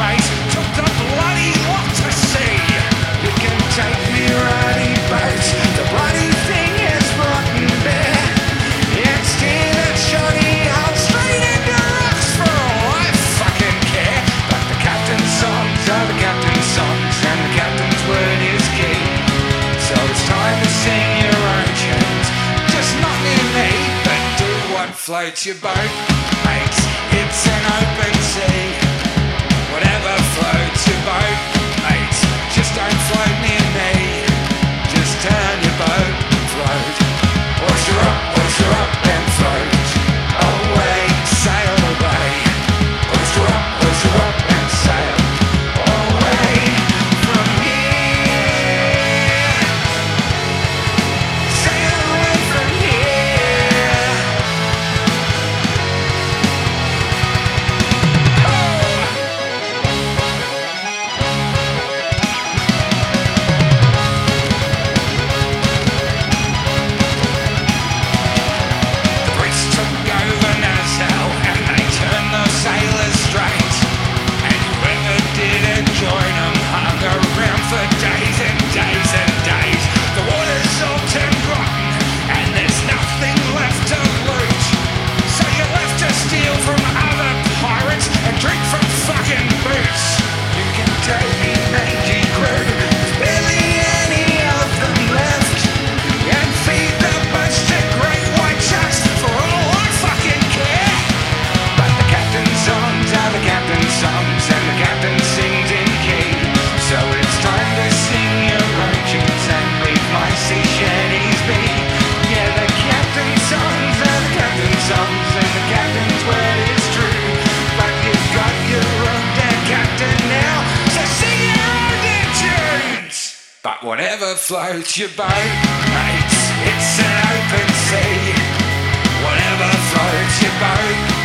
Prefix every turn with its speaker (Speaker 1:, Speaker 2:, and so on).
Speaker 1: mate, took the bloody lot to see. You can take me riding boat, the bloody thing is rotten bare. It's steered shoddy, I'll straight into rocks for all I fucking care. But the captain's songs are the captain's songs, and the captain's word is key. So it's time to sing your own tunes, just not near me, but do what floats your boat, mate. It's an open sea. Whatever floats your boat, mate, just don't float near me. Just turn your boat and float. Oyster up and float away, sail away. Oyster up and sail away from here. Sail away from here. The Brits took over Nassau and they turned the sailors straight. And whoever didn't join them hung around for days and days and days. The water's salt and rotten and there's nothing left to loot. So you're left to steal from other pirates and drink from fucking boots. You can take me mangy crew, there's barely any of them left. And feed the bunch to great white sharks for all I fucking care. But the captain's songs are the captain's songs, and the captain sings in key. So it's time to sing your own tunes and leave my sea shanties be. Yeah, the captain's songs are the captain's songs, and the captain's word is true. But you've got your own damn captain now, so sing your own damn tunes. But whatever floats your boat, mates, it's an open sea. Whatever floats your boat,